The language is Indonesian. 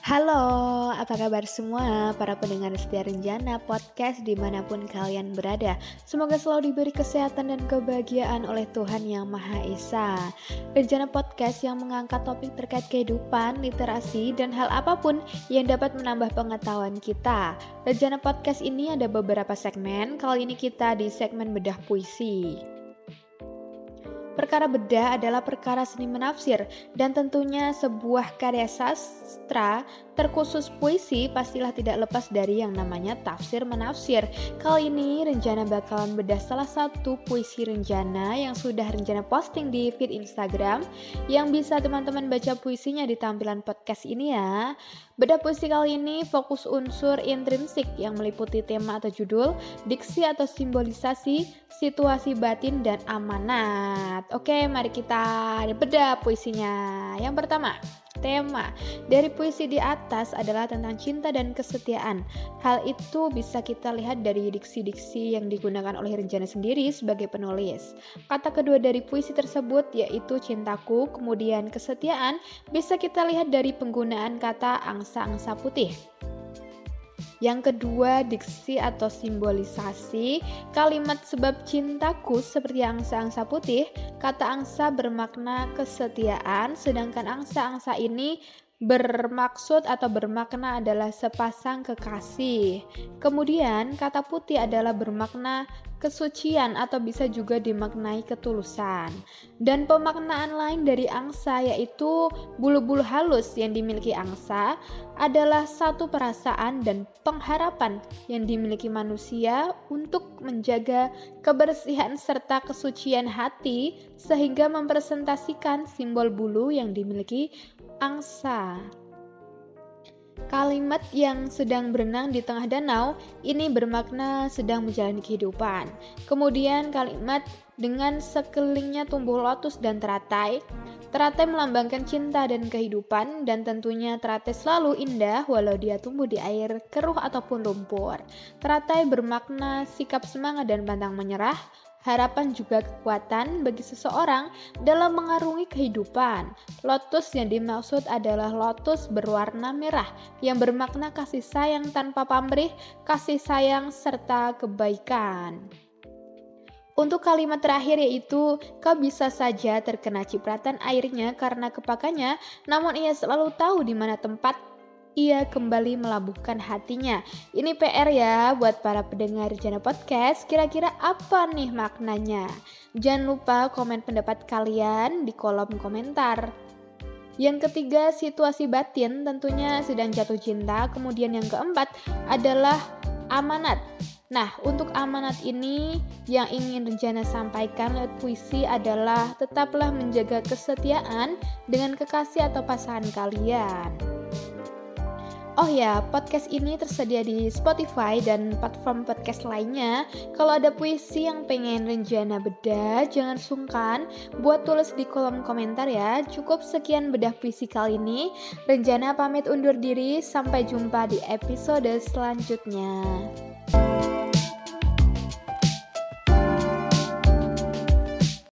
Halo, apa kabar semua para pendengar setia Renjana Podcast dimanapun kalian berada. Semoga selalu diberi kesehatan dan kebahagiaan oleh Tuhan Yang Maha Esa. Renjana Podcast yang mengangkat topik terkait kehidupan, literasi, dan hal apapun yang dapat menambah pengetahuan kita. Renjana Podcast ini ada beberapa segmen, kali ini kita di segmen bedah puisi. Perkara bedah adalah perkara seni menafsir, dan tentunya sebuah karya sastra terkhusus puisi pastilah tidak lepas dari yang namanya tafsir menafsir. Kali ini Renjana bakalan bedah salah satu puisi Renjana yang sudah Renjana posting di feed Instagram, yang bisa teman-teman baca puisinya di tampilan podcast ini ya. Bedah puisi kali ini fokus unsur intrinsik yang meliputi tema atau judul, diksi atau simbolisasi, situasi batin, dan amanat. Oke, mari kita bedah puisinya. Yang pertama, tema dari puisi di atas adalah tentang cinta dan kesetiaan. Hal itu bisa kita lihat dari diksi-diksi yang digunakan oleh Renjana sendiri sebagai penulis. Kata kedua dari puisi tersebut yaitu cintaku, kemudian kesetiaan, bisa kita lihat dari penggunaan kata angsa-angsa putih. Yang kedua, diksi atau simbolisasi. Kalimat sebab cintaku seperti angsa-angsa putih, kata angsa bermakna kesetiaan, sedangkan angsa-angsa ini bermaksud atau bermakna adalah sepasang kekasih. Kemudian kata putih adalah bermakna kesucian atau bisa juga dimaknai ketulusan. Dan pemaknaan lain dari angsa yaitu bulu-bulu halus yang dimiliki angsa adalah satu perasaan dan pengharapan yang dimiliki manusia untuk menjaga kebersihan serta kesucian hati, sehingga mempresentasikan simbol bulu yang dimiliki angsa. Kalimat yang sedang berenang di tengah danau ini bermakna sedang menjalani kehidupan. Kemudian kalimat dengan sekelilingnya tumbuh lotus dan teratai. Teratai melambangkan cinta dan kehidupan, dan tentunya teratai selalu indah walau dia tumbuh di air keruh ataupun lumpur. Teratai bermakna sikap semangat dan pantang menyerah, harapan juga kekuatan bagi seseorang dalam mengarungi kehidupan. Lotus yang dimaksud adalah lotus berwarna merah yang bermakna kasih sayang tanpa pamrih, kasih sayang serta kebaikan. Untuk kalimat terakhir yaitu kau bisa saja terkena cipratan airnya karena kepakannya, namun ia selalu tahu di mana tempat ia kembali melabuhkan hatinya. Ini PR ya buat para pendengar Renjana Podcast. Kira-kira apa nih maknanya? Jangan lupa komen pendapat kalian di kolom komentar. Yang ketiga, situasi batin, tentunya sedang jatuh cinta. Kemudian yang keempat adalah amanat. Nah, untuk amanat ini yang ingin Renjana sampaikan lewat puisi adalah tetaplah menjaga kesetiaan dengan kekasih atau pasangan kalian. Oh ya, podcast ini tersedia di Spotify dan platform podcast lainnya. Kalau ada puisi yang pengen Renjana bedah, jangan sungkan buat tulis di kolom komentar ya. Cukup sekian bedah puisi kali ini. Renjana pamit undur diri, sampai jumpa di episode selanjutnya.